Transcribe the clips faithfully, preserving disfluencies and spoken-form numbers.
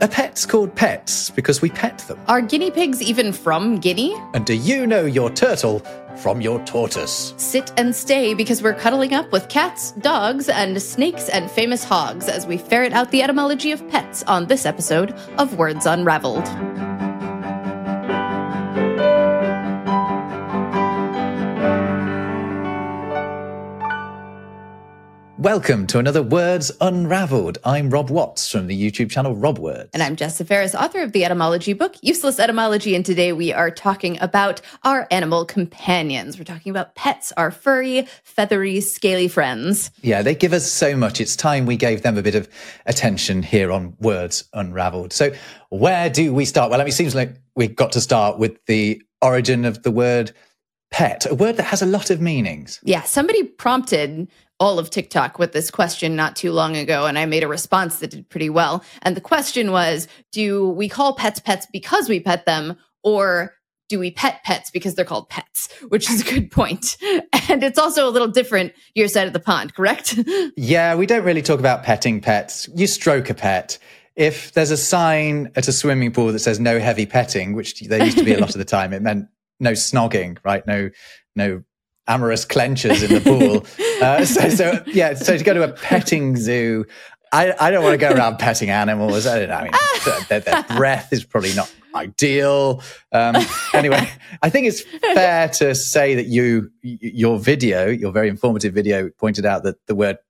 Are pets called pets because we pet them? Are guinea pigs even from Guinea? And do you know your turtle from your tortoise? Sit and stay because we're cuddling up with cats, dogs, and snakes and famous hogs as we ferret out the etymology of pets on this episode of Words Unraveled. Welcome to another Words Unraveled. I'm Rob Watts from the YouTube channel Rob Words. And I'm Jessa Ferris, author of the etymology book, Useless Etymology, and today we are talking about our animal companions. We're talking about pets, our furry, feathery, scaly friends. Yeah, they give us so much. It's time we gave them a bit of attention here on Words Unraveled. So where do we start? Well, I mean, it seems like we've got to start with the origin of the word pet, a word that has a lot of meanings. Yeah, somebody prompted all of TikTok with this question not too long ago, and I made a response that did pretty well. And the question was, do we call pets pets because we pet them, or do we pet pets because they're called pets? Which is a good point. And it's also a little different your side of the pond, correct? Yeah, we don't really talk about petting pets. You stroke a pet. If there's a sign at a swimming pool that says no heavy petting, which there used to be a lot of the time, it meant no snogging, right? No, no amorous clenches in the pool. Uh, so, so yeah, so to go to a petting zoo, I, I don't want to go around petting animals. I don't know. I mean, their, their breath is probably not ideal. Um, anyway, I think it's fair to say that you, your video, your very informative video, pointed out that the word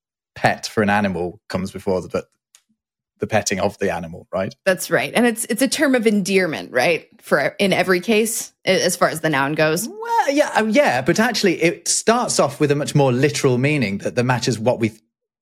pet for an animal comes before the, the petting of the animal, right? That's right. And it's it's a term of endearment, right? For in every case, as far as the noun goes. Well, yeah, yeah, but actually it starts off with a much more literal meaning that, that matches what we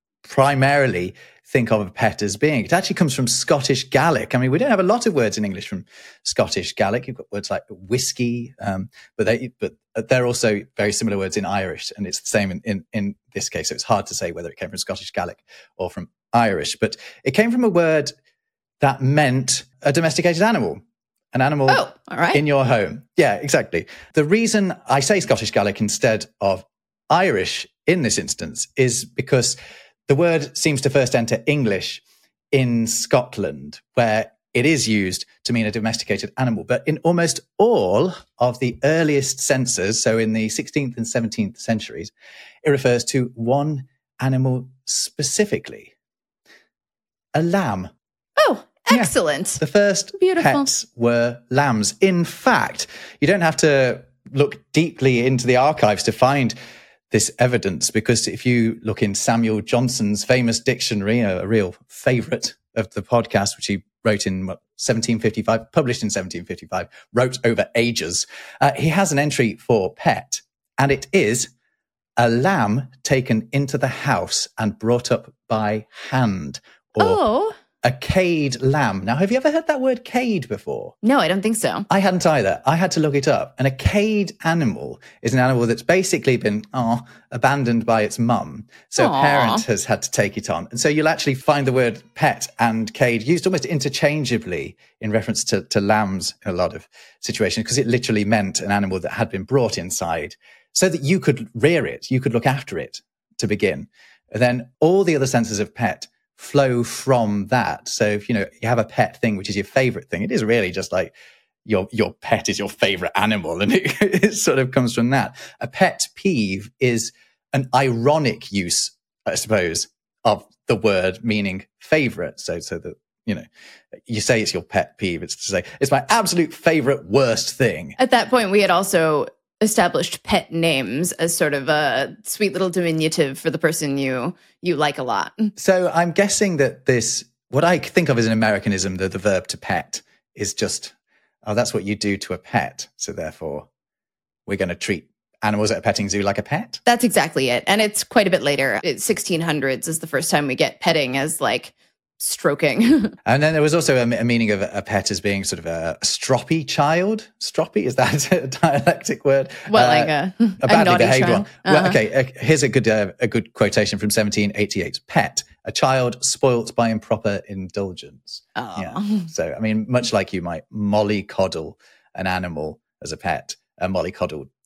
primarily think of a pet as being. It actually comes from Scottish Gaelic. I mean, we don't have a lot of words in English from Scottish Gaelic. You've got words like whiskey, um, but they but they're also very similar words in Irish, and it's the same in, in, in this case. So it's hard to say whether it came from Scottish Gaelic or from Irish, but it came from a word that meant a domesticated animal, an animal oh, all right. in your home. Yeah, exactly. The reason I say Scottish Gaelic instead of Irish in this instance is because the word seems to first enter English in Scotland, where it is used to mean a domesticated animal. But in almost all of the earliest censos, so in the sixteenth and seventeenth centuries, it refers to one animal specifically. A lamb. Oh, excellent. Yeah. The first Beautiful. pets were lambs. In fact, you don't have to look deeply into the archives to find this evidence, because if you look in Samuel Johnson's famous dictionary, a, a real favourite of the podcast, which he wrote in what, seventeen fifty-five, published in seventeen fifty-five, wrote over ages, uh, he has an entry for pet, and it is a lamb taken into the house and brought up by hand. Or oh. a cade lamb. Now, have you ever heard that word cade before? No, I don't think so. I hadn't either. I had to look it up. And a cade animal is an animal that's basically been oh, abandoned by its mum. So Aww. a parent has had to take it on. And so you'll actually find the word pet and cade used almost interchangeably in reference to, to lambs in a lot of situations, because it literally meant an animal that had been brought inside so that you could rear it, you could look after it to begin. And then all the other senses of pet flow from that. So if, you know, you have a pet thing, which is your favorite thing, it is really just like your, your pet is your favorite animal. And it, it sort of comes from that. A pet peeve is an ironic use, I suppose, of the word meaning favorite. So, so that, you know, you say it's your pet peeve. It's to say, it's my absolute favorite worst thing. At that point, we had also established pet names as sort of a sweet little diminutive for the person you you like a lot. So I'm guessing that this, what I think of as an Americanism, the, the verb to pet, is just, oh, that's what you do to a pet. So therefore, we're going to treat animals at a petting zoo like a pet? That's exactly it. And it's quite a bit later. It's sixteen hundreds is the first time we get petting as like stroking. And then there was also a, a meaning of a, a pet as being sort of a, a stroppy child. Stroppy, is that a dialectic word? Well, uh, like a, a badly a behaved child. one. Uh-huh. Well, okay, uh, here's a good uh, a good quotation from seventeen eighty-eight. Pet, a child spoilt by improper indulgence. Oh. Yeah. So, I mean, much like you might mollycoddle an animal as a pet, a mollycoddle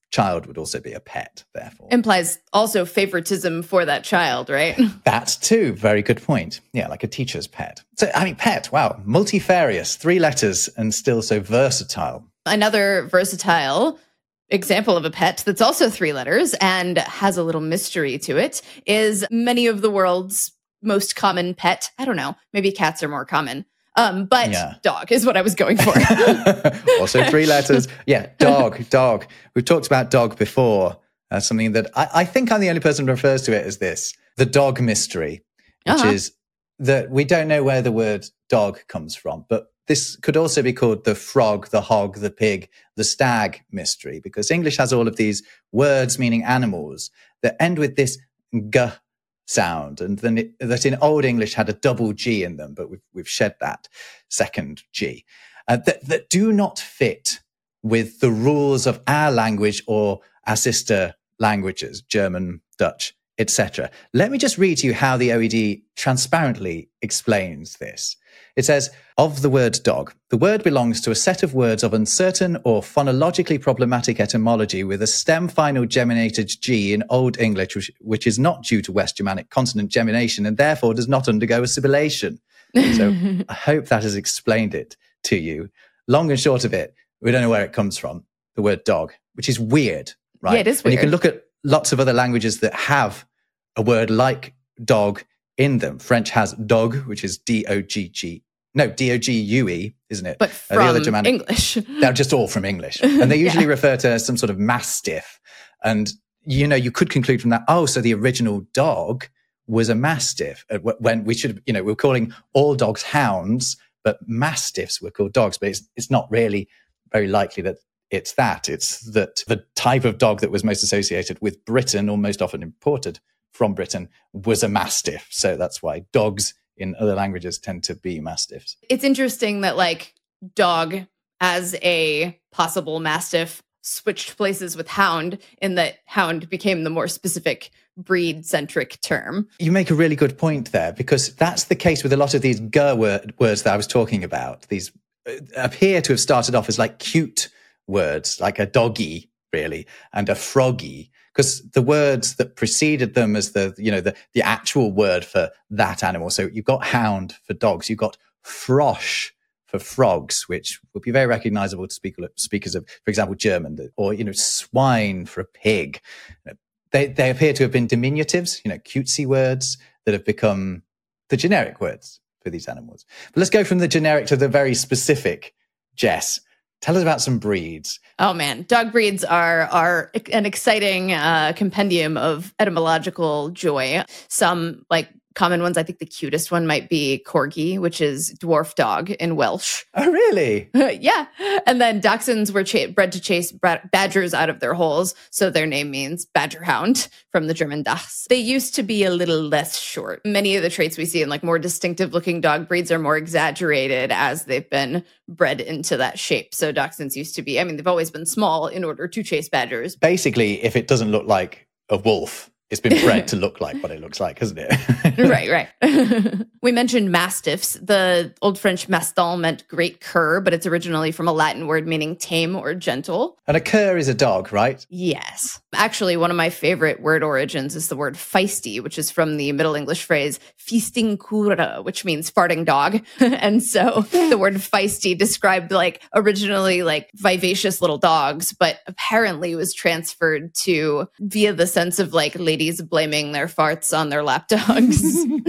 child would also be a pet, therefore. Implies also favoritism for that child, right? That too. Very good point. Yeah, like a teacher's pet. So, I mean, pet, wow. Multifarious, three letters, and still so versatile. Another versatile example of a pet that's also three letters and has a little mystery to it is many of the world's most common pet. I don't know, maybe cats are more common. Um, but yeah. Dog is what I was going for. Also three letters. Yeah, dog, dog. We've talked about dog before. Uh, something that I, I think I'm the only person who refers to it as this, the dog mystery, which uh-huh. is that we don't know where the word dog comes from, but this could also be called the frog, the hog, the pig, the stag mystery, because English has all of these words meaning animals that end with this g sound, and then it, that in Old English had a double G in them, but we've, we've shed that second G, uh, that, that do not fit with the rules of our language or our sister languages, German, Dutch, et cetera. Let me just read to you how the O E D transparently explains this. It says, of the word dog, the word belongs to a set of words of uncertain or phonologically problematic etymology with a stem final geminated G in Old English, which, which is not due to West Germanic consonant gemination and therefore does not undergo assimilation. So I hope that has explained it to you. Long and short of it, we don't know where it comes from, the word dog, which is weird, right? Yeah, it is weird. And you can look at lots of other languages that have a word like dog in them. French has dog, which is D O G G. No, D O G U E, isn't it? But from uh, the other Germanic, English. They're just all from English. And they usually yeah. refer to some sort of mastiff. And, you know, you could conclude from that, oh, so the original dog was a mastiff. When we should, you know, we're calling all dogs hounds, but mastiffs were called dogs. But it's, it's not really very likely that it's that. It's that the type of dog that was most associated with Britain, or most often imported from Britain, was a mastiff. So that's why dogs in other languages tend to be mastiffs. It's interesting that like dog as a possible mastiff switched places with hound, in that hound became the more specific breed-centric term. You make a really good point there, because that's the case with a lot of these G word, words that I was talking about. These appear to have started off as like cute words, like a doggy, really, and a froggy, because the words that preceded them as the, you know, the, the actual word for that animal. So you've got hound for dogs, you've got frosch for frogs, which would be very recognizable to speak, speakers of, for example, German, or, you know, swine for a pig. They, they appear to have been diminutives, you know, cutesy words that have become the generic words for these animals. But let's go from the generic to the very specific, Jess. Tell us about some breeds. Oh man, dog breeds are are an exciting uh, compendium of etymological joy. Some like common ones, I think the cutest one might be Corgi, which is dwarf dog in Welsh. Oh, really? Yeah. And then Dachshunds were ch- bred to chase badgers out of their holes, so their name means badger hound from the German Dachs. They used to be a little less short. Many of the traits we see in like more distinctive looking dog breeds are more exaggerated as they've been bred into that shape. So Dachshunds used to be, I mean, they've always been small in order to chase badgers. Basically, if it doesn't look like a wolf, it's been bred to look like what it looks like, hasn't it? Right, right. We mentioned mastiffs. The Old French maston meant great cur, but it's originally from a Latin word meaning tame or gentle. And a cur is a dog, right? Yes. Actually, one of my favorite word origins is the word feisty, which is from the Middle English phrase feasting cura, which means farting dog. And so the word feisty described like originally like vivacious little dogs, but apparently was transferred to via the sense of like ladies blaming their farts on their lap dogs.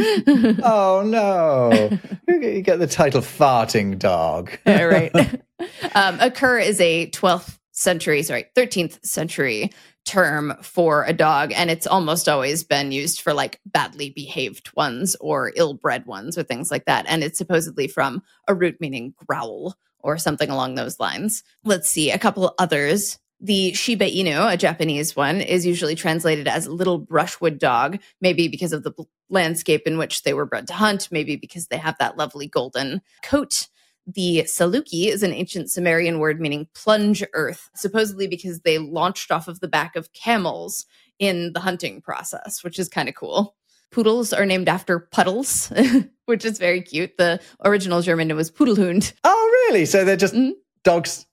Oh no. You get the title farting dog. Yeah, right. Um, a cur is a twelfth century, sorry, thirteenth century term for a dog, and it's almost always been used for like badly behaved ones or ill-bred ones or things like that. And it's supposedly from a root meaning growl or something along those lines. Let's see, a couple others. The Shiba Inu, a Japanese one, is usually translated as little brushwood dog, maybe because of the landscape in which they were bred to hunt, maybe because they have that lovely golden coat. The Saluki is an ancient Sumerian word meaning plunge earth, supposedly because they launched off of the back of camels in the hunting process, which is kind of cool. Poodles are named after puddles, which is very cute. The original German was Pudelhund. Oh, really? So they're just... Mm-hmm. Dogs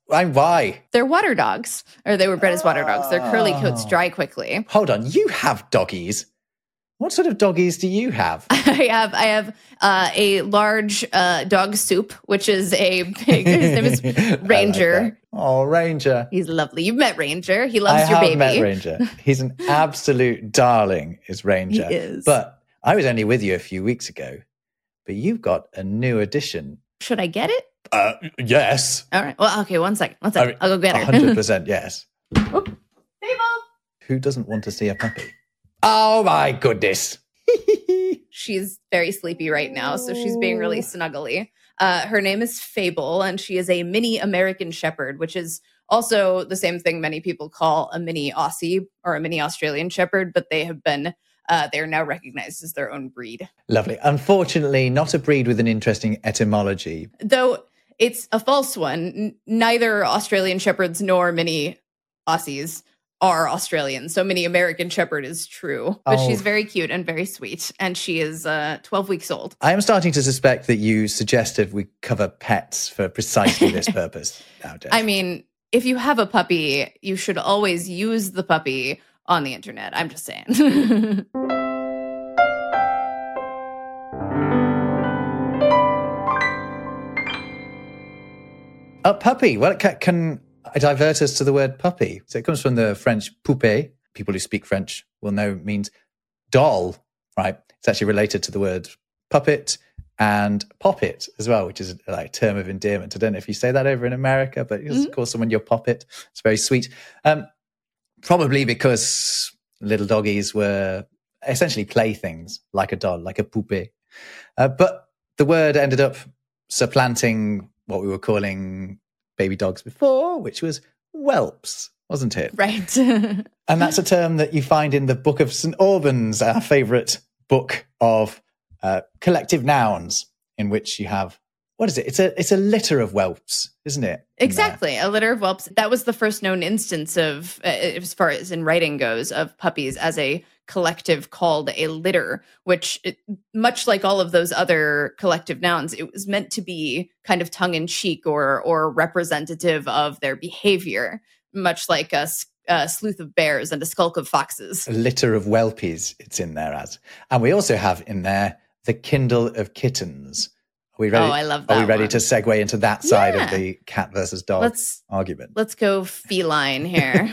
And why? They're water dogs, or they were bred as water dogs. Their curly coats Oh. dry quickly. Hold on, you have doggies. What sort of doggies do you have? I have I have uh, a large uh, dog soup, which is a big. His name is Ranger. I like that. Oh, Ranger. He's lovely. You've met Ranger. He loves I your have baby. met Ranger. He's an absolute darling, is Ranger. He is. But I was only with you a few weeks ago, but you've got a new addition. Should I get it? Uh, yes. All right. Well, okay. One second. One second. I mean, I'll go get her. one hundred percent yes. Fable. Who doesn't want to see a puppy? Oh, my goodness. She's very sleepy right now, so she's being really snuggly. Uh, her name is Fable, and she is a mini American Shepherd, which is also the same thing many people call a mini Aussie or a mini Australian Shepherd, but they have been, uh, they are now recognized as their own breed. Lovely. Unfortunately, not a breed with an interesting etymology. Though it's a false one. N- neither Australian Shepherds nor mini Aussies are Australian. So mini American Shepherd is true. But Oh. she's very cute and very sweet. And she is uh, twelve weeks old. I am starting to suspect that you suggested we cover pets for precisely this purpose nowadays. I mean, if you have a puppy, you should always use the puppy on the internet. I'm just saying. A puppy. Well, it ca- can divert us to the word puppy. So it comes from the French poupée. People who speak French will know means doll, right? It's actually related to the word puppet and poppet as well, which is like a term of endearment. I don't know if you say that over in America, but mm-hmm. call someone your poppet. It's very sweet. Um, probably because little doggies were essentially playthings, like a doll, like a poupée. Uh, but the word ended up supplanting what we were calling baby dogs before, which was whelps, wasn't it? Right. And that's a term that you find in the Book of Saint Albans, our favourite book of uh, collective nouns, in which you have, what is it? It's a it's a litter of whelps, isn't it? Exactly, a litter of whelps. That was the first known instance of, uh, as far as in writing goes, of puppies as a collective called a litter, which, it, much like all of those other collective nouns, it was meant to be kind of tongue-in-cheek or or representative of their behavior, much like a, a sleuth of bears and a skulk of foxes. A litter of whelpies, it's in there as. And we also have in there the Kindle of kittens. Are we ready? Oh, I love that Are we ready one. to segue into that side Yeah. of the cat versus dog Let's, argument? Let's go feline here.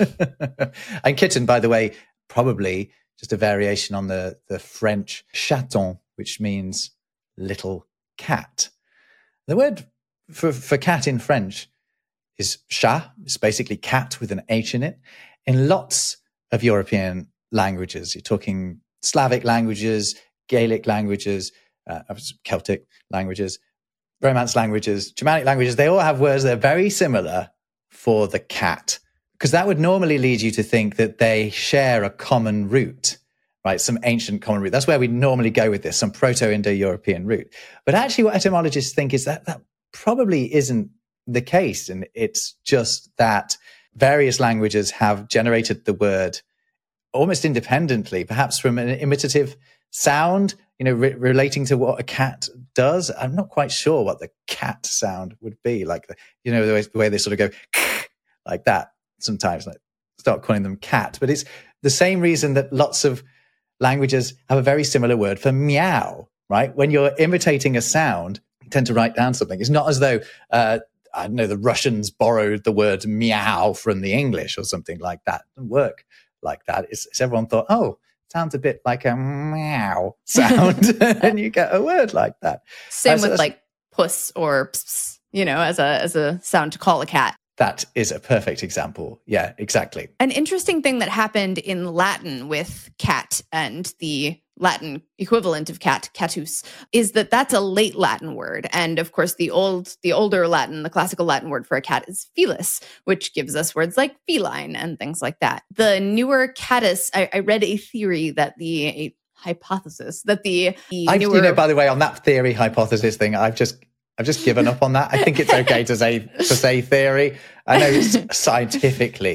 And kitten, by the way, probably just a variation on the, the French chaton, which means little cat. The word for, for cat in French is chat. It's basically cat with an H in it. In lots of European languages, you're talking Slavic languages, Gaelic languages, uh, Celtic languages, Romance languages, Germanic languages, they all have words that are very similar for the cat, because that would normally lead you to think that they share a common root, right? Some ancient common root. That's where we normally go with this, some Proto-Indo-European root. But actually what etymologists think is that that probably isn't the case. And it's just that various languages have generated the word almost independently, perhaps from an imitative sound, you know, re- relating to what a cat does. I'm not quite sure what the cat sound would be like. The, you know, the way, the way they sort of go like that sometimes. Like start calling them cat, but it's the same reason that lots of languages have a very similar word for meow. Right? When you're imitating a sound, you tend to write down something. It's not as though uh, I don't know the Russians borrowed the word meow from the English or something like that. It doesn't work like that. It's, it's everyone thought, oh, sounds a bit like a meow sound, and you get a word like that. Same Uh, so with that's- like puss or ps, ps, you know, as a as a sound to call a cat. That is a perfect example. Yeah, exactly. An interesting thing that happened in Latin with cat and the Latin equivalent of cat, catus, is that that's a late Latin word. And of course, the old, the older Latin, the classical Latin word for a cat is felis, which gives us words like feline and things like that. The newer catus, I, I read a theory that the a hypothesis that the, the I, newer, you know, by the way, on that theory hypothesis thing, I've just I've just given up on that. I think it's okay to say to say theory. I know it's scientifically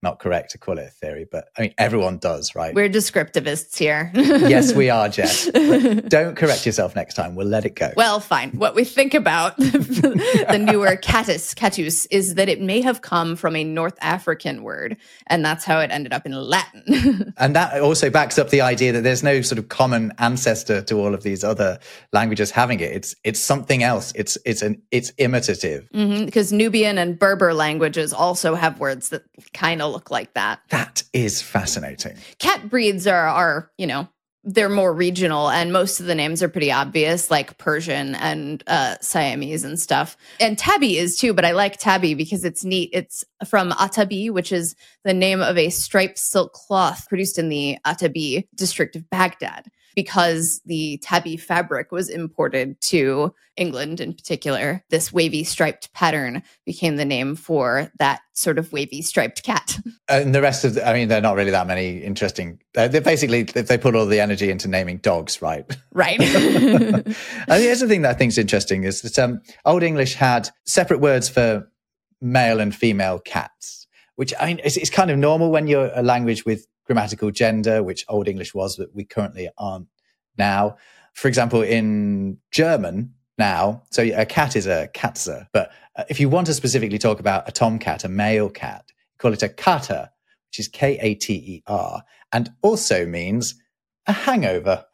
not correct to call it a theory, but I mean, everyone does, right? We're descriptivists here. Yes, we are, Jess. But don't correct yourself next time. We'll let it go. Well, fine. What we think about the newer catus, catus, is that it may have come from a North African word, and that's how it ended up in Latin. And that also backs up the idea that there's no sort of common ancestor to all of these other languages having it. It's it's something else. It's it's an it's imitative. Mm-hmm, because Nubian and Berber languages also have words that kind of look like that. That is fascinating. Cat breeds are, are, you know, they're more regional, and most of the names are pretty obvious, like Persian and uh, Siamese and stuff. And Tabby is too, but I like Tabby because it's neat. It's from Atabi, which is the name of a striped silk cloth produced in the Atabi district of Baghdad, because the tabby fabric was imported to England in particular. This wavy striped pattern became the name for that sort of wavy striped cat. And the rest of, the, I mean, there are not really that many interesting, uh, they're basically, they put all the energy into naming dogs, right? Right. And the other thing that I think is interesting is that um, Old English had separate words for male and female cats, which I mean, it's, it's kind of normal when you're a language with grammatical gender, which Old English was, but we currently aren't now. For example, in German now, so a cat is a Katze, but if you want to specifically talk about a tomcat, a male cat, you call it a Kater, which is K A T E R, and also means a hangover.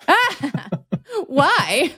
Why?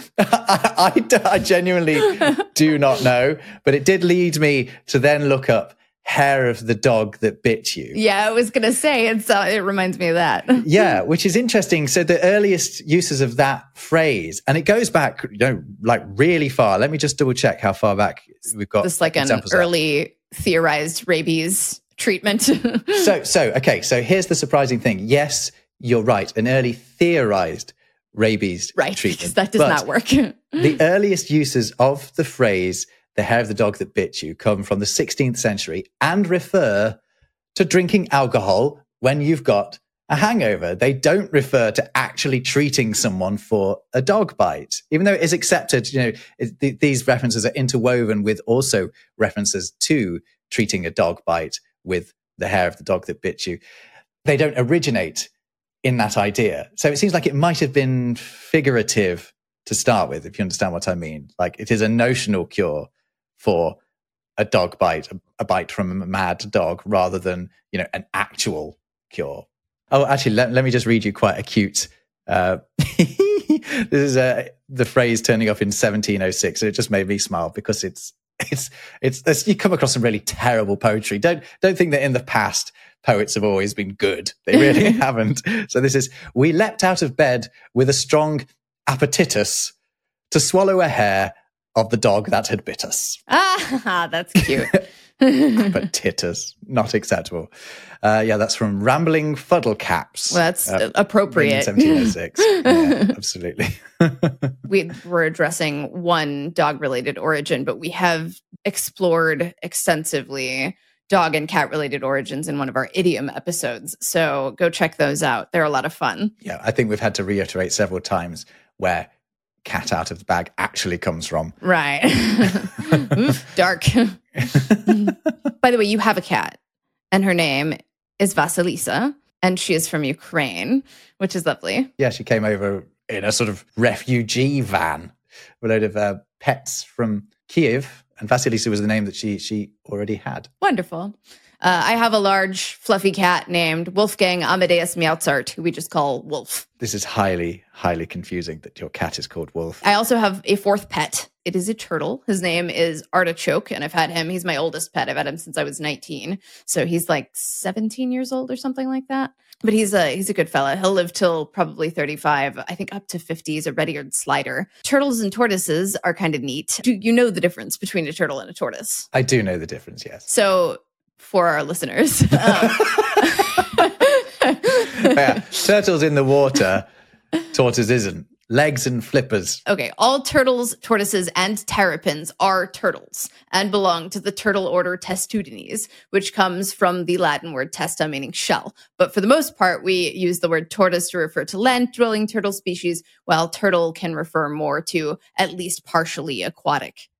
I, I, I genuinely do not know, but it did lead me to then look up hair of the dog that bit you. Yeah, I was going to say, it's, uh, it reminds me of that. Yeah, which is interesting. So the earliest uses of that phrase, and it goes back, you know, like really far. Let me just double check how far back we've got. This like an early there. Theorized rabies treatment. so, so, okay. So here's the surprising thing. Yes, you're right. An early theorized rabies right, treatment. That does but not work. The earliest uses of the phrase the hair of the dog that bit you come from the sixteenth century and refer to drinking alcohol when you've got a hangover. They don't refer to actually treating someone for a dog bite, even though it is accepted. You know, it, th- these references are interwoven with also references to treating a dog bite with the hair of the dog that bit you. They don't originate in that idea. So it seems like it might have been figurative to start with, if you understand what I mean. Like it is a notional cure for a dog bite, a, a bite from a mad dog, rather than, you know, an actual cure. Oh, actually, let, let me just read you quite a cute, uh, this is uh, the phrase turning up in seventeen oh six. And it just made me smile because it's, it's, it's, it's, you come across some really terrible poetry. Don't, don't think that in the past poets have always been good. They really haven't. So this is, we leapt out of bed with a strong appetitus to swallow a hair of the dog that had bit us. Ah, that's cute. Appetitus, not acceptable. Uh, yeah, that's from Rambling Fuddlecaps. Well, that's uh, appropriate. seventeen oh six. Yeah, absolutely. we were addressing one dog-related origin, but we have explored extensively dog and cat-related origins in one of our idiom episodes. So go check those out. They're a lot of fun. Yeah, I think we've had to reiterate several times where cat out of the bag actually comes from. Right. Oof, dark. By the way, you have a cat, and her name is Vasilisa, and she is from Ukraine, which is lovely. Yeah, she came over in a sort of refugee van with a load of uh, pets from Kiev, and Vasilisa was the name that she she already had. Wonderful. Uh, I have a large, fluffy cat named Wolfgang Amadeus Mozart, who we just call Wolf. This is highly, highly confusing that your cat is called Wolf. I also have a fourth pet. It is a turtle. His name is Artichoke, and I've had him. He's my oldest pet. I've had him since I was nineteen. So he's like seventeen years old or something like that. But he's a he's a good fella. He'll live till probably thirty-five, I think up to fifty. He's a red-eared slider. Turtles and tortoises are kind of neat. Do you know the difference between a turtle and a tortoise? I do know the difference, yes. So for our listeners. Um, yeah, turtles in the water, tortoise isn't. Legs and flippers. Okay, all turtles, tortoises, and terrapins are turtles and belong to the turtle order Testudines, which comes from the Latin word testa, meaning shell. But for the most part, we use the word tortoise to refer to land-dwelling turtle species, while turtle can refer more to at least partially aquatic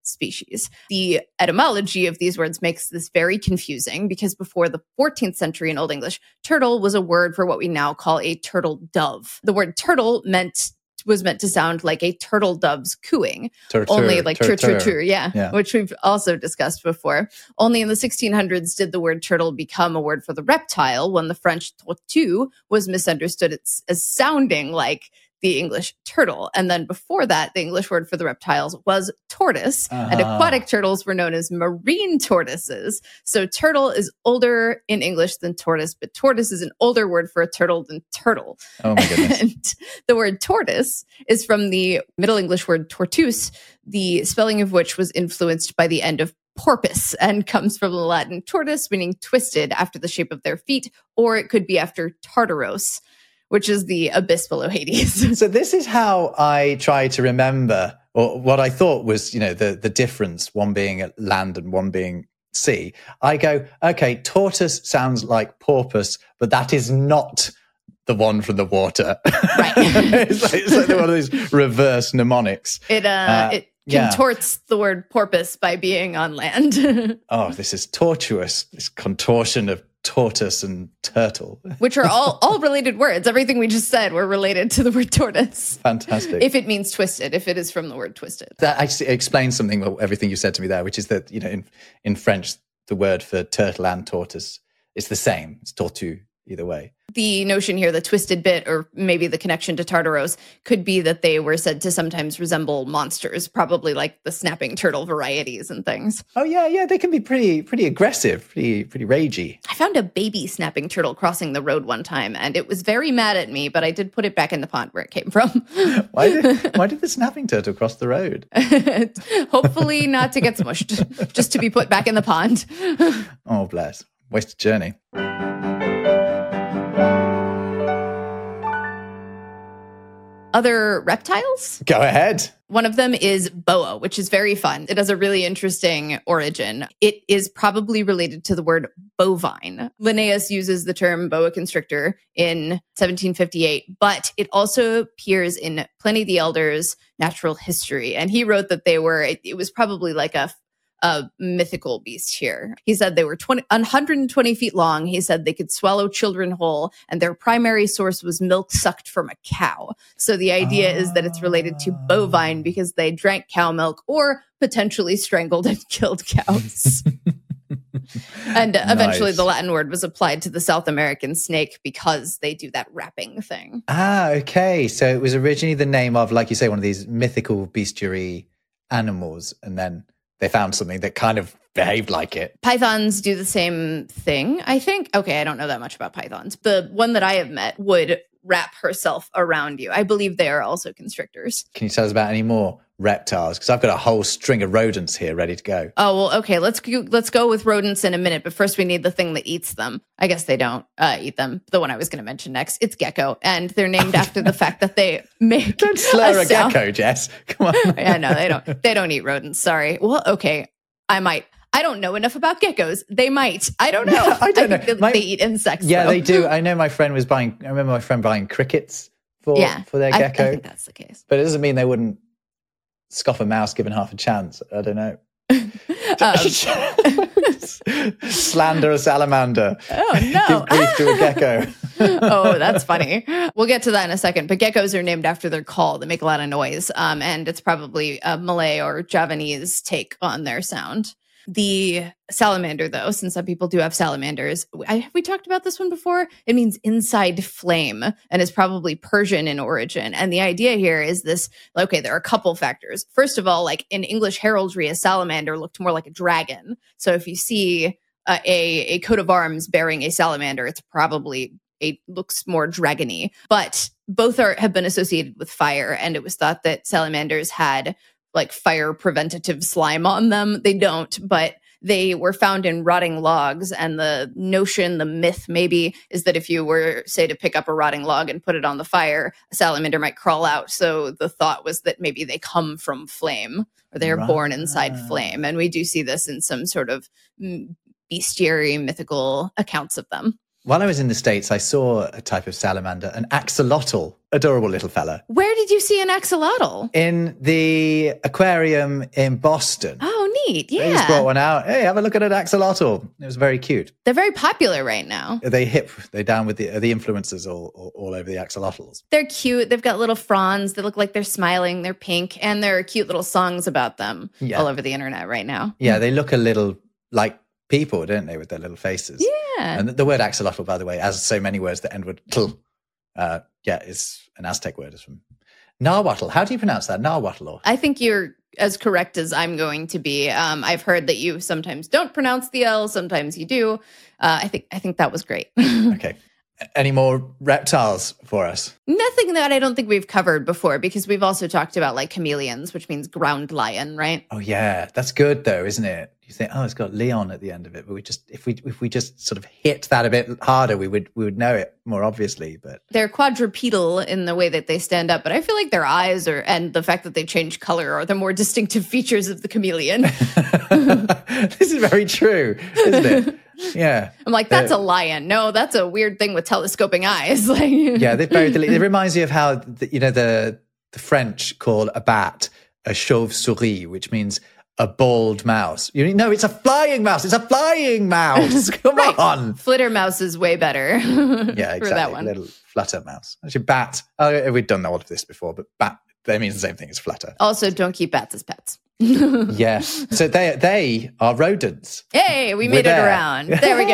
species. The etymology of these words makes this very confusing because before the fourteenth century in Old English, turtle was a word for what we now call a turtle dove. The word turtle meant was meant to sound like a turtle dove's cooing. Tur, tur, Only like tur, tur, tur, tur. tur, yeah, Yeah. which we've also discussed before. Only in the sixteen hundreds did the word turtle become a word for the reptile when the French tortue was misunderstood as, as sounding like the English turtle. And then before that, the English word for the reptiles was tortoise, uh-huh. and aquatic turtles were known as marine tortoises. So turtle is older in English than tortoise, but tortoise is an older word for a turtle than turtle. Oh my goodness. And the word tortoise is from the Middle English word tortoise, the spelling of which was influenced by the end of porpoise and comes from the Latin tortoise, meaning twisted after the shape of their feet, or it could be after Tartaros, which is the abyss below Hades. So this is how I try to remember, or what I thought was, you know, the, the difference, one being at land and one being sea. I go, okay, tortoise sounds like porpoise, but that is not the one from the water. Right. it's, like, it's like one of these reverse mnemonics. It, uh, uh, it yeah. contorts the word porpoise by being on land. Oh, this is tortuous, this contortion of tortoise and turtle, which are all all related words. Everything we just said were related to the word tortoise. Fantastic. If it means twisted, if it is from the word twisted. That actually explains something, well, everything you said to me there, which is that, you know, in, in French, the word for turtle and tortoise is the same. It's tortue either way. The notion here, the twisted bit, or maybe the connection to Tartaros, could be that they were said to sometimes resemble monsters, probably like the snapping turtle varieties and things. Oh yeah, yeah, they can be pretty, pretty aggressive, pretty, pretty ragey. I found a baby snapping turtle crossing the road one time, and it was very mad at me, but I did put it back in the pond where it came from. why did Why did the snapping turtle cross the road? Hopefully not to get smushed, just to be put back in the pond. Oh bless, wasted journey. Other reptiles? Go ahead. One of them is boa, which is very fun. It has a really interesting origin. It is probably related to the word bovine. Linnaeus uses the term boa constrictor in seventeen fifty-eight, but it also appears in Pliny the Elder's Natural History. And he wrote that they were, it, it was probably like a a mythical beast here. He said they were twenty, one hundred twenty feet long. He said they could swallow children whole, and their primary source was milk sucked from a cow. So the idea is that it's related to bovine because they drank cow milk or potentially strangled and killed cows. And uh, eventually Nice. The Latin word was applied to the South American snake because they do that wrapping thing. Ah, okay. So it was originally the name of, like you say, one of these mythical bestiary animals, and then they found something that kind of behaved like it. Pythons do the same thing, I think. Okay, I don't know that much about pythons. The one that I have met would wrap herself around you. I believe they are also constrictors. Can you tell us about any more reptiles? Because I've got a whole string of rodents here ready to go. Oh, well, okay, let's go, let's go with rodents in a minute, but first we need the thing that eats them. I guess they don't uh, eat them. The one I was going to mention next, it's gecko, and they're named after the fact that they make Don't slur a, a sound. gecko, Jess. Come on. Yeah, no, they don't. They don't eat rodents. Sorry. Well, okay, I might. I don't know enough about geckos. They might. I don't know. Yeah, I don't I know. think My- they eat insects. Yeah, though. they do. I know my friend was buying, I remember my friend buying crickets for, Yeah, for their I, gecko. I think that's the case. But it doesn't mean they wouldn't scoff a mouse given half a chance. I don't know. Um, Slander a salamander. Oh, no. Give grief to a gecko. Oh, that's funny. We'll get to that in a second. But geckos are named after their call. They make a lot of noise. Um, and it's probably a Malay or Javanese take on their sound. The salamander, though, since some people do have salamanders, I, have we talked about this one before? It means inside flame and is probably Persian in origin. And the idea here is this, okay, there are a couple factors. First of all, like in English heraldry, a salamander looked more like a dragon. So if you see uh, a, a coat of arms bearing a salamander, it's probably it looks more dragony. But both are have been associated with fire, and it was thought that salamanders had like fire preventative slime on them. They don't, but they were found in rotting logs. And the notion, the myth maybe, is that if you were, say, to pick up a rotting log and put it on the fire, a salamander might crawl out. So the thought was that maybe they come from flame, or they are Right. born inside flame. And we do see this in some sort of mm, bestiary mythical accounts of them. While I was in the States, I saw a type of salamander, an axolotl, adorable little fella. Where did you see an axolotl? In the aquarium in Boston. Oh, neat. Yeah. They just brought one out. Hey, have a look at an axolotl. It was very cute. They're very popular right now. They hip, they're down with the the influencers all, all, all over the axolotls. They're cute. They've got little fronds. They look like they're smiling. They're pink. And there are cute little songs about them yeah. all over the internet right now. Yeah, they look a little like people, don't they, with their little faces? Yeah. And the word axolotl, by the way, as so many words that end with tl, uh, yeah, is an Aztec word. It's from Nahuatl. How do you pronounce that? Nahuatl? Or? I think you're as correct as I'm going to be. Um, I've heard that you sometimes don't pronounce the L, sometimes you do. Uh, I think I think that was great. Okay. Any more reptiles for us? Nothing that I don't think we've covered before, because we've also talked about like chameleons, which means ground lion, right? Oh yeah, that's good though, isn't it? You think, oh, it's got Leon at the end of it, but we just if we if we just sort of hit that a bit harder, we would we would know it more obviously. But they're quadrupedal in the way that they stand up, but I feel like their eyes are and the fact that they change color are the more distinctive features of the chameleon. This is very true, isn't it? Yeah. I'm like, that's uh, a lion. No, that's a weird thing with telescoping eyes. Like, yeah, they're very deli- it reminds me of how the, you know the the French call a bat a chauve-souris, which means a bald mouse. You know, it's a flying mouse. It's a flying mouse. Come right. on. Flitter mouse is way better. Yeah, exactly. For that one. Little flutter mouse. Actually, bat. Oh, we've done all of this before, but bat, they mean the same thing as flutter. Also, don't keep bats as pets. Yes. So they they are rodents. Hey, we We're made there. it around. There we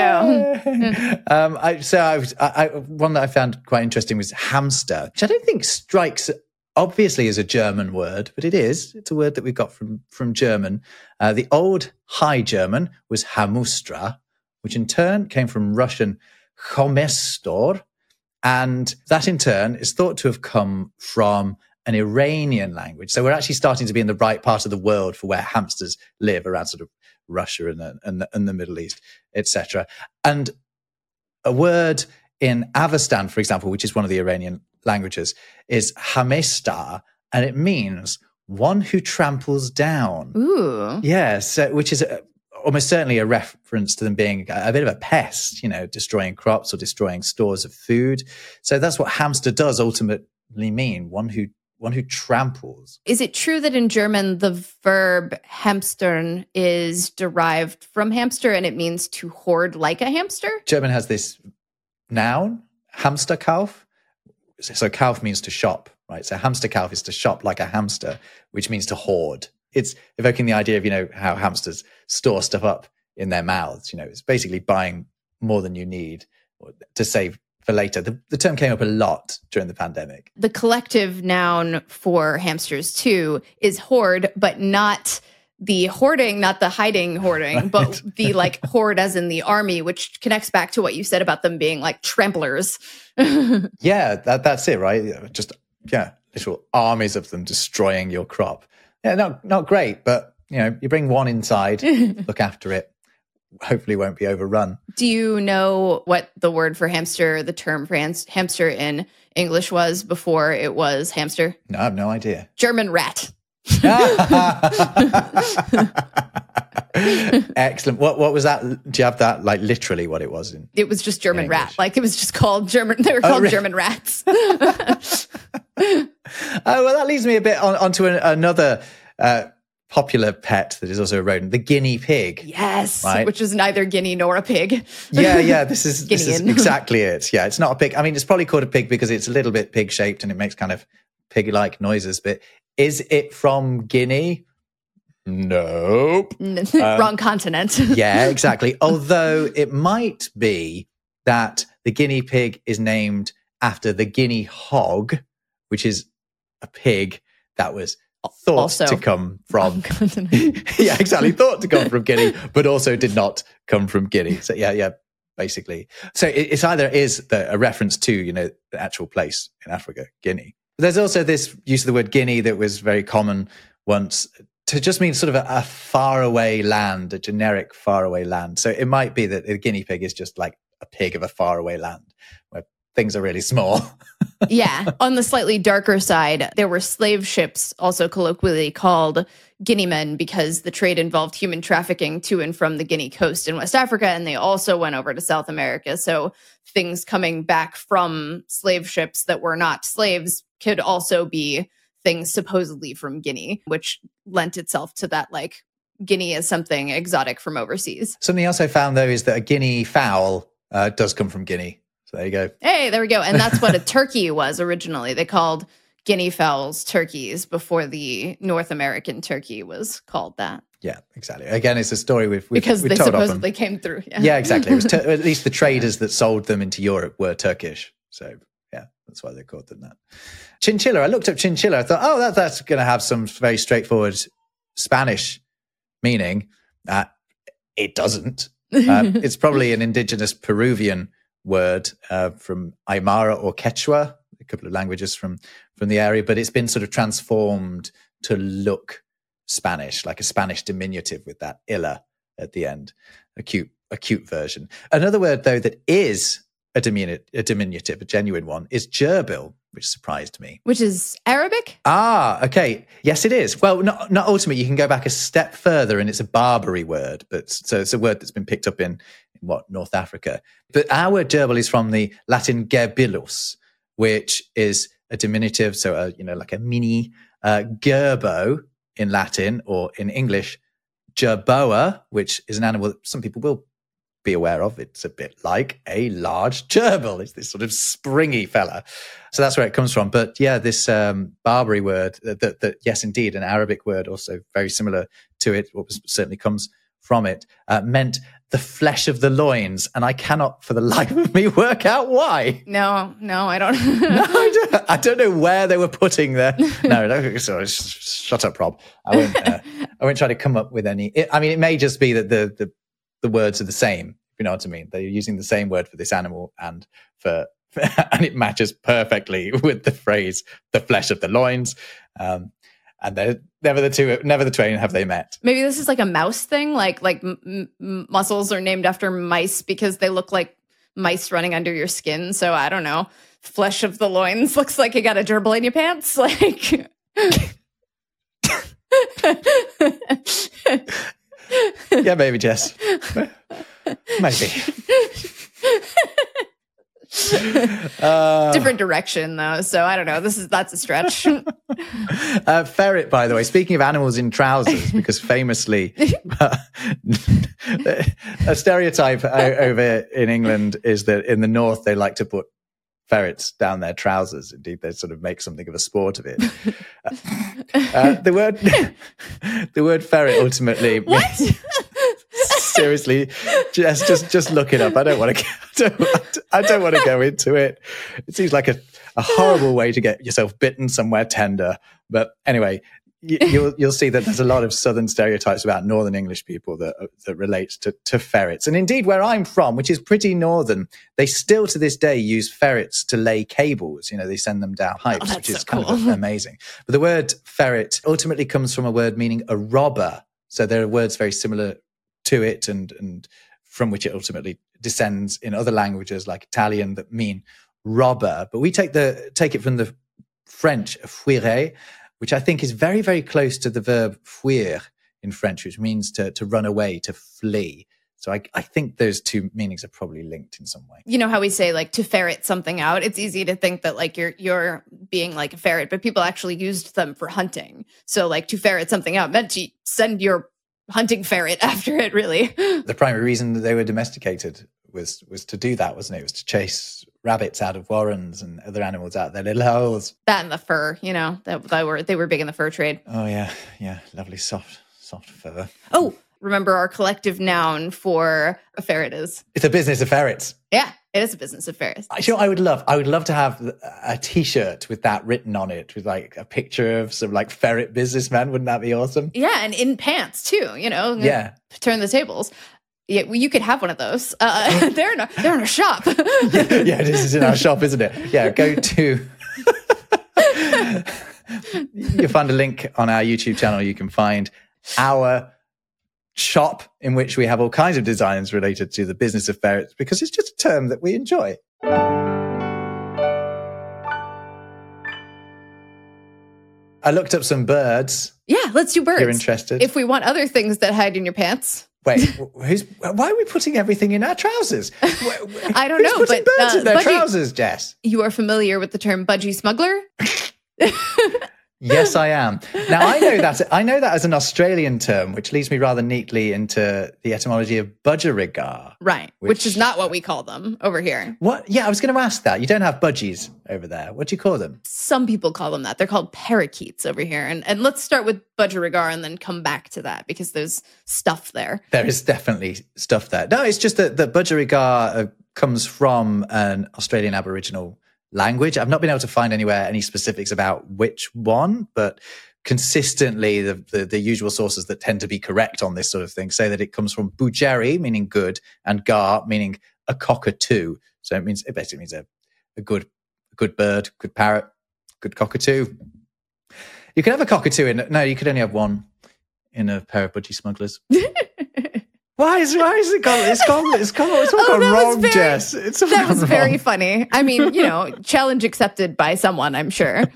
go. um, I, so I, was, I, I, one that I found quite interesting was hamster, which I don't think strikes obviously as a German word, but it is. It's a word that we got from, from German. Uh, the old High German was Hamustra, which in turn came from Russian Chomestor. And that in turn is thought to have come from an Iranian language. So we're actually starting to be in the right part of the world for where hamsters live, around sort of Russia and the, and the, and the Middle East, et cetera. And a word in Avestan, for example, which is one of the Iranian languages, is hamestar, and it means one who tramples down. Ooh. Yeah, so, which is a, almost certainly a reference to them being a, a bit of a pest, you know, destroying crops or destroying stores of food. So that's what hamster does ultimately mean, one who one who tramples. Is it true that in German the verb hamstern is derived from hamster and it means to hoard like a hamster? German has this noun, Hamsterkauf. So Kauf means to shop, right? So Hamsterkauf is to shop like a hamster, which means to hoard. It's evoking the idea of, you know, how hamsters store stuff up in their mouths. You know, it's basically buying more than you need to save for later. The, the term came up a lot during the pandemic. The collective noun for hamsters too is hoard, but not the hoarding, not the hiding hoarding, right. But the like hoard as in the army, which connects back to what you said about them being like tramplers. Yeah, that, that's it, right? Just, yeah, literal armies of them destroying your crop. Yeah, not, not great, but, you know, you bring one inside, look after it. Hopefully won't be overrun. Do you know what the word for hamster, the term for hamster in English was before it was hamster? No, I have no idea. German rat. Excellent. What what was that? Do you have that, like literally what it was in? It was just German rat. Like it was just called German. They were called oh, really? German rats. Oh, well, that leads me a bit on, onto an, another uh, popular pet that is also a rodent, the guinea pig. Yes, right? Which is neither guinea nor a pig. yeah, yeah, this is, this is exactly it. Yeah, it's not a pig. I mean, it's probably called a pig because it's a little bit pig-shaped and it makes kind of pig-like noises. But is it from Guinea? Nope. um, Wrong continent. Yeah, exactly. Although it might be that the guinea pig is named after the guinea hog, which is a pig that was thought also, to come from yeah, exactly, thought to come from Guinea, but also did not come from Guinea. So yeah, yeah, basically. So it, it's either is the, a reference to, you know, the actual place in Africa, Guinea. But there's also this use of the word Guinea that was very common once to just mean sort of a, a faraway land, a generic faraway land. So it might be that a guinea pig is just like a pig of a faraway land where things are really small. Yeah. On the slightly darker side, there were slave ships, also colloquially called Guineamen, because the trade involved human trafficking to and from the Guinea coast in West Africa, and they also went over to South America. So things coming back from slave ships that were not slaves could also be things supposedly from Guinea, which lent itself to that, like, Guinea as something exotic from overseas. Something else I found, though, is that a guinea fowl uh, does come from Guinea. So there you go. Hey, there we go. And that's what a turkey was originally. They called guinea fowls turkeys before the North American turkey was called that. Yeah, exactly. Again, it's a story we've, we've because we've they told supposedly often. came through. Yeah, yeah exactly. It was ter- at least the traders that sold them into Europe were Turkish. So yeah, that's why they called them that. Chinchilla. I looked up chinchilla. I thought, oh, that, that's going to have some very straightforward Spanish meaning. Uh, it doesn't. Uh, it's probably an indigenous Peruvian word uh, from Aymara or Quechua, a couple of languages from, from the area, but it's been sort of transformed to look Spanish, like a Spanish diminutive with that illa at the end, a cute, a cute version. Another word, though, that is a diminutive, a diminutive, a genuine one, is gerbil, which surprised me. Which is Arabic? Ah, okay. Yes, it is. Well, not, not ultimately. You can go back a step further, and it's a Barbary word, but so it's a word that's been picked up in, in what, North Africa. But our word gerbil is from the Latin gerbilus, which is a diminutive, so a, you know, like a mini uh, gerbo in Latin, or in English, jerboa, which is an animal that some people will be aware of. It's a bit like a large gerbil. It's this sort of springy fella. So that's where it comes from. But yeah, this um, Barbary word, that, that, that yes, indeed, an Arabic word, also very similar to it, or certainly comes from it, uh, meant the flesh of the loins. And I cannot for the life of me work out why. No, no, I don't. no, I don't, I don't know where they were putting there. No, no, sorry, shut up, Rob. I won't, uh, I won't try to come up with any. It, I mean, it may just be that the, the, the words are the same, if you know what I mean. They're using the same word for this animal and for, and it matches perfectly with the phrase, the flesh of the loins. Um, and they're never the two, never the twain have they met. Maybe this is like a mouse thing, like like m- m- muscles are named after mice because they look like mice running under your skin. So I don't know. Flesh of the loins looks like you got a gerbil in your pants. Like, yeah, maybe, Jess. Maybe. Uh, Different direction, though. So I don't know. This is that's a stretch. uh, ferret, by the way. Speaking of animals in trousers, because famously, uh, a stereotype o- over in England is that in the north they like to put ferrets down their trousers. Indeed, they sort of make something of a sport of it. Uh, the word, the word ferret ultimately. What? Seriously, just just just look it up. I don't want to. I don't, I don't want to go into it. It seems like a, a horrible way to get yourself bitten somewhere tender. But anyway, you, you'll you'll see that there's a lot of southern stereotypes about northern English people that that relate to, to ferrets. And indeed, where I'm from, which is pretty northern, they still to this day use ferrets to lay cables. You know, they send them down pipes, oh, which is so kind cool. of amazing. But the word ferret ultimately comes from a word meaning a robber. So there are words very similar to it, and and from which it ultimately descends in other languages like Italian that mean robber. But we take the take it from the French fuire, which I think is very, very close to the verb fuir in French, which means to to run away, to flee. So I, I think those two meanings are probably linked in some way. You know how we say like to ferret something out? It's easy to think that like you're you're being like a ferret, but people actually used them for hunting. So like to ferret something out meant to send your hunting ferret after it, really. The primary reason that they were domesticated was was to do that, wasn't it? It was to chase rabbits out of warrens and other animals out of their little holes. That and the fur, you know, that they were they were big in the fur trade. Oh yeah, yeah, lovely soft soft fur. Oh, remember our collective noun for a ferret is? It's a business of ferrets. Yeah, it is a business of ferrets. You know what I would love? I would love to have a T-shirt with that written on it, with like a picture of some like ferret businessman. Wouldn't that be awesome? Yeah, and in pants too. You know. Yeah. Turn the tables. Yeah, well, you could have one of those. Uh, they're in a, they're in a shop. yeah, yeah, this is in our shop, isn't it? Yeah, go to. You'll find a link on our YouTube channel. You can find our shop in which we have all kinds of designs related to the business of ferrets, because it's just a term that we enjoy. I looked up some birds. Yeah, let's do birds. You're interested? If we want other things that hide in your pants. Wait, who's? Why are we putting everything in our trousers? I don't who's know, putting but birds uh, in their budgie, trousers, Jess? You are familiar with the term budgie smuggler? Yes, I am. Now I know that I know that as an Australian term, which leads me rather neatly into the etymology of budgerigar. Right, which, which is not what we call them over here. What? Yeah, I was going to ask that. You don't have budgies over there. What do you call them? Some people call them that. They're called parakeets over here. And and let's start with budgerigar and then come back to that because there's stuff there. There is definitely stuff there. No, it's just that the budgerigar uh, comes from an Australian Aboriginal language. I've not been able to find anywhere any specifics about which one, but consistently the, the, the usual sources that tend to be correct on this sort of thing say that it comes from bujeri, meaning good, and gar, meaning a cockatoo. So it means it basically means a, a good a good bird, good parrot, good cockatoo. You can have a cockatoo in no, you could only have one in a pair of budgie smugglers. Why is why is it gone? It's gone. It's gone. It's all oh, gone wrong, very, Jess. It's all that was wrong. very funny. I mean, you know, challenge accepted by someone, I'm sure.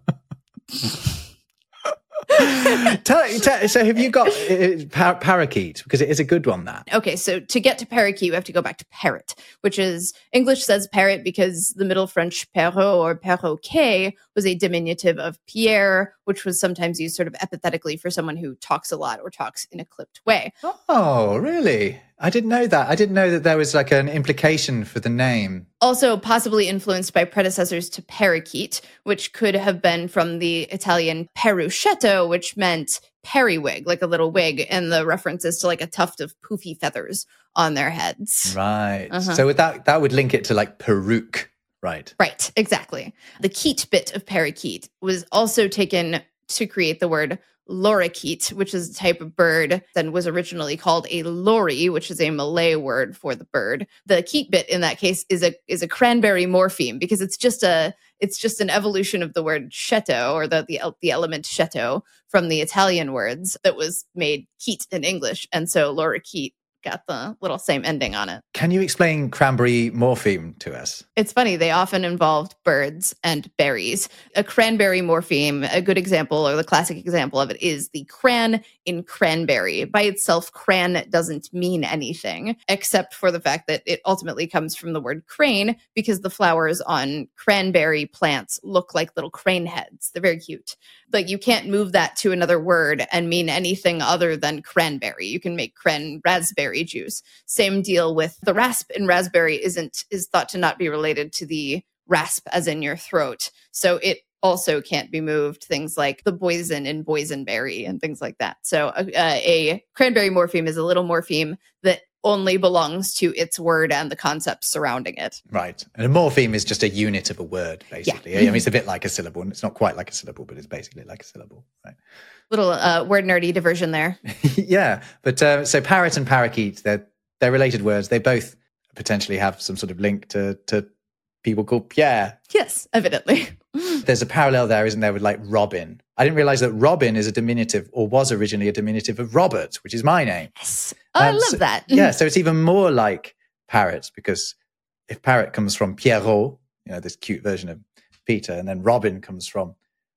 tell, tell, so have you got uh, par- parakeet? Because it is a good one, that. Okay, so to get to parakeet, we have to go back to parrot, which is, English says parrot because the Middle French perrot or perroquet was a diminutive of Pierre, which was sometimes used sort of epithetically for someone who talks a lot or talks in a clipped way. Oh, really? I didn't know that. I didn't know that there was like an implication for the name. Also possibly influenced by predecessors to parakeet, which could have been from the Italian peruchetto, which meant periwig, like a little wig, and the references to like a tuft of poofy feathers on their heads. Right. Uh-huh. So with that, that would link it to like peruke, right? Right, exactly. The keet bit of parakeet was also taken to create the word lorikeet, which is a type of bird that was originally called a lori, which is a Malay word for the bird. The keet bit in that case is a is a cranberry morpheme because it's just a it's just an evolution of the word cheto, or the the, the element cheto from the Italian words that was made keet in English, and so lorikeet got the little same ending on it. Can you explain cranberry morpheme to us? It's funny, they often involved birds and berries. A cranberry morpheme, a good example, or the classic example of it, is the cran in cranberry. By itself, cran doesn't mean anything, except for the fact that it ultimately comes from the word crane, because the flowers on cranberry plants look like little crane heads. They're very cute. Like, you can't move that to another word and mean anything other than cranberry. You can make cran raspberry juice. Same deal with the rasp in raspberry isn't is thought to not be related to the rasp as in your throat. So it also can't be moved. Things like the boysen in boysenberry and things like that. So uh, a cranberry morpheme is a little morpheme that only belongs to its word and the concepts surrounding it. Right. And a morpheme is just a unit of a word, basically. Yeah. I mean, it's a bit like a syllable, and it's not quite like a syllable, but it's basically like a syllable, right? Little uh, word nerdy diversion there. Yeah. But uh, so parrot and parakeet, they're, they're related words. They both potentially have some sort of link to, to people called Pierre. Yes, evidently. There's a parallel there, isn't there, with like Robin. I didn't realize that Robin is a diminutive, or was originally a diminutive of Robert, which is my name. Yes. Oh, um, I love so, that. Yeah, so it's even more like parrot, because if parrot comes from Pierrot, you know, this cute version of Peter, and then Robin comes from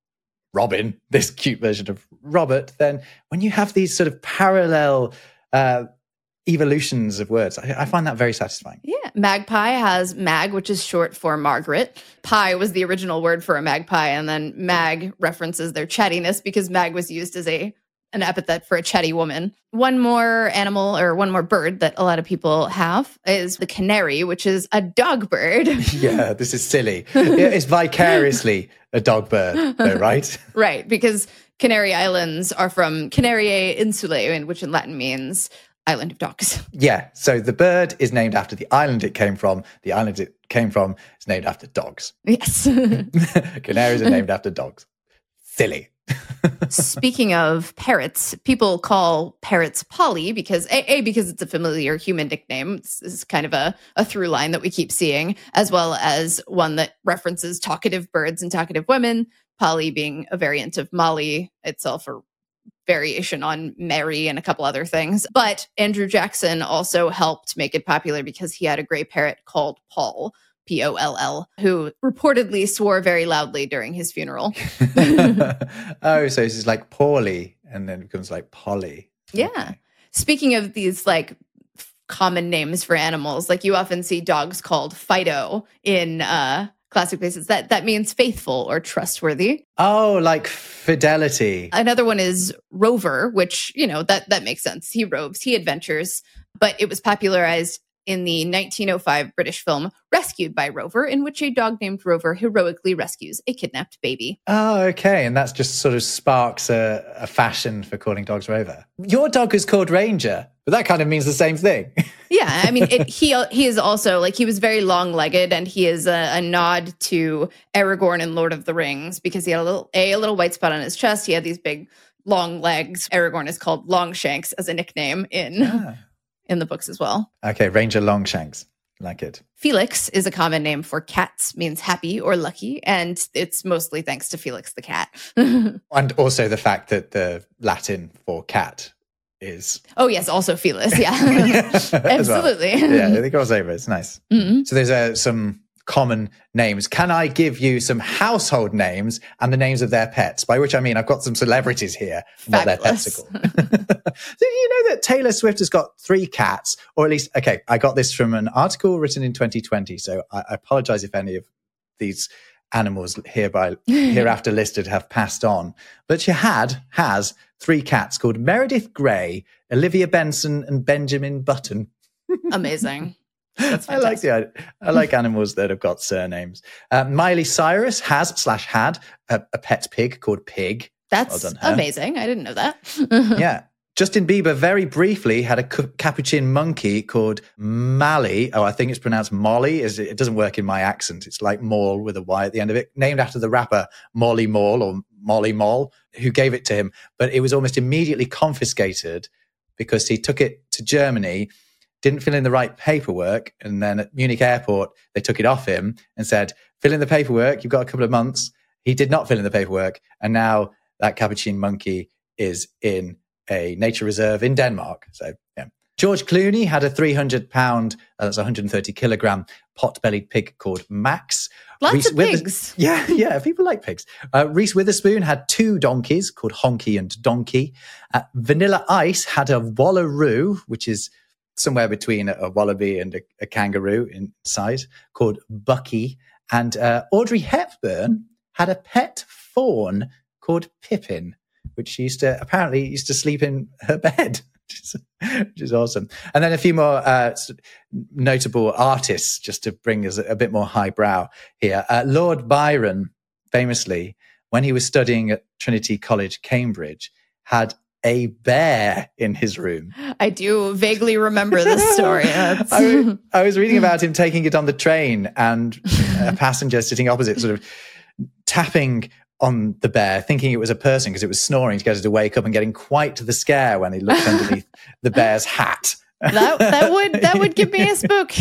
Robin, this cute version of Robert, then when you have these sort of parallel uh, evolutions of words, I, I find that very satisfying. Yeah. Magpie has mag, which is short for Margaret. Pie was the original word for a magpie, and then mag references their chattiness because mag was used as a an epithet for a chatty woman. One more animal, or one more bird that a lot of people have is the canary, which is a dog bird. Yeah, this is silly. Yeah, it's vicariously a dog bird, though, right? Right, because Canary Islands are from Canariae Insulae, which in Latin means island of dogs. Yeah, so the bird is named after the island it came from. The island it came from is named after dogs. Yes. Canaries are named after dogs. Silly. Speaking of parrots, people call parrots Polly because a, a because it's a familiar human nickname. This is kind of a, a through line that we keep seeing, as well as one that references talkative birds and talkative women. Polly being a variant of Molly itself, or variation on Mary and a couple other things. But Andrew Jackson also helped make it popular because he had a gray parrot called Paul. P O L L, who reportedly swore very loudly during his funeral. Oh, so this is like Paulie, and then it becomes like Polly. Yeah. Okay. Speaking of these like common names for animals, like you often see dogs called Fido in uh, classic places. That that means faithful or trustworthy. Oh, like fidelity. Another one is Rover, which, you know, that that makes sense. He roves, he adventures, but it was popularized in the nineteen oh five British film Rescued by Rover, in which a dog named Rover heroically rescues a kidnapped baby. Oh, okay. And that's just sort of sparks a, a fashion for calling dogs Rover. Your dog is called Ranger, but that kind of means the same thing. Yeah, I mean, it, he he is also, like, he was very long-legged, and he is a, a nod to Aragorn in Lord of the Rings, because he had a little, a, a little white spot on his chest. He had these big, long legs. Aragorn is called Longshanks as a nickname in... Ah. in the books as well. Okay, Ranger Longshanks. Like it. Felix is a common name for cats, means happy or lucky, and it's mostly thanks to Felix the cat. And also the fact that the Latin for cat is... Oh, yes, also Felis, yeah. Absolutely. Well. Yeah, it goes over. It's nice. Mm-hmm. So there's uh, some common names. Can I give you some household names and the names of their pets? By which I mean I've got some celebrities here and what their pets are called. So you know that Taylor Swift has got three cats, or at least, okay, I got this from an article written in twenty twenty, so I, I apologize if any of these animals hereby hereafter listed have passed on. But she had, has three cats called Meredith Grey, Olivia Benson, and Benjamin Button. Amazing. I like the I like animals that have got surnames. Uh, Miley Cyrus has slash had a, a pet pig called Pig. That's well amazing. I didn't know that. Yeah. Justin Bieber very briefly had a cu- capuchin monkey called Mally. Oh, I think it's pronounced Molly. It doesn't work in my accent. It's like Mall with a Y at the end of it. Named after the rapper Molly Mall or Molly Mall, who gave it to him. But it was almost immediately confiscated because he took it to Germany, didn't fill in the right paperwork, and then at Munich airport, they took it off him and said, fill in the paperwork, you've got a couple of months. He did not fill in the paperwork, and now that capuchin monkey is in a nature reserve in Denmark. So, yeah. George Clooney had a three hundred pound, uh, that's one hundred thirty kilogram, pot-bellied pig called Max. Lots Reese of Withers- pigs. Yeah, yeah, people like pigs. Uh, Reese Witherspoon had two donkeys called Honky and Donkey. Uh, Vanilla Ice had a wallaroo, which is somewhere between a, a wallaby and a, a kangaroo in size, called Bucky. And uh, Audrey Hepburn had a pet fawn called Pippin, which she used to apparently used to sleep in her bed, which is, which is awesome. And then a few more uh, notable artists, just to bring us a, a bit more highbrow here. Uh, Lord Byron, famously, when he was studying at Trinity College, Cambridge, had a bear in his room. I do vaguely remember this story. I, was, I was reading about him taking it on the train, and a passenger sitting opposite sort of tapping on the bear, thinking it was a person because it was snoring to get it to wake up, and getting quite the scare when he looked underneath the bear's hat. That that would that would give me a spook.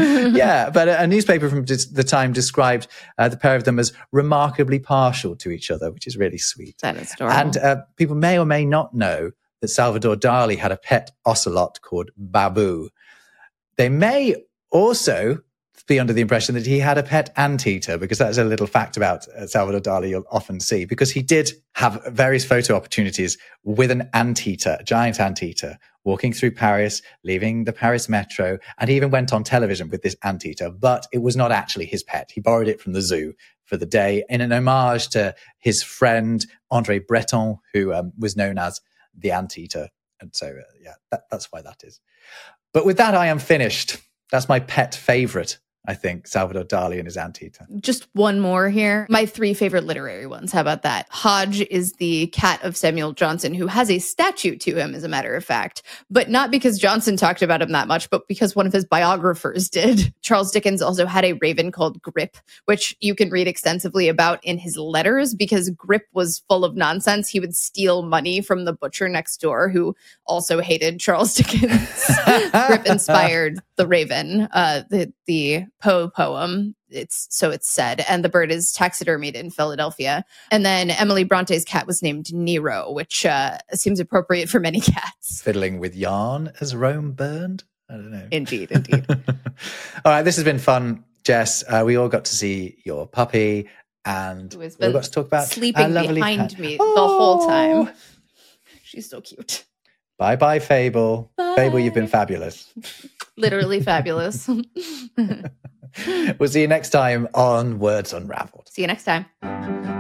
Yeah, but a, a newspaper from the time described uh, the pair of them as remarkably partial to each other, which is really sweet. That is adorable. And uh, people may or may not know that Salvador Dali had a pet ocelot called Babu. They may also be under the impression that he had a pet anteater, because that's a little fact about uh, Salvador Dali you'll often see, because he did have various photo opportunities with an anteater, a giant anteater, walking through Paris, leaving the Paris metro, and he even went on television with this anteater, but it was not actually his pet. He borrowed it from the zoo for the day in an homage to his friend, André Breton, who um, was known as the anteater. And so, uh, yeah, that, that's why that is. But with that, I am finished. That's my pet favorite, I think, Salvador Dali and his anteater. Just one more here. My three favorite literary ones. How about that? Hodge is the cat of Samuel Johnson, who has a statue to him, as a matter of fact. But not because Johnson talked about him that much, but because one of his biographers did. Charles Dickens also had a raven called Grip, which you can read extensively about in his letters, because Grip was full of nonsense. He would steal money from the butcher next door, who also hated Charles Dickens. Grip inspired the Raven, uh, the the Poe poem. It's so it's said, and the bird is taxidermied in Philadelphia. And then Emily Bronte's cat was named Nero, which uh, seems appropriate for many cats. Fiddling with yarn as Rome burned. I don't know. Indeed, indeed. All right, this has been fun Jess, uh, we all got to see your puppy, and Who has we all been got to talk about sleeping our lovely behind pet. me Oh. the whole time. She's so cute. Bye bye, Fable. Bye. Fable, you've been fabulous. Literally fabulous. We'll see you next time on Words Unraveled. See you next time.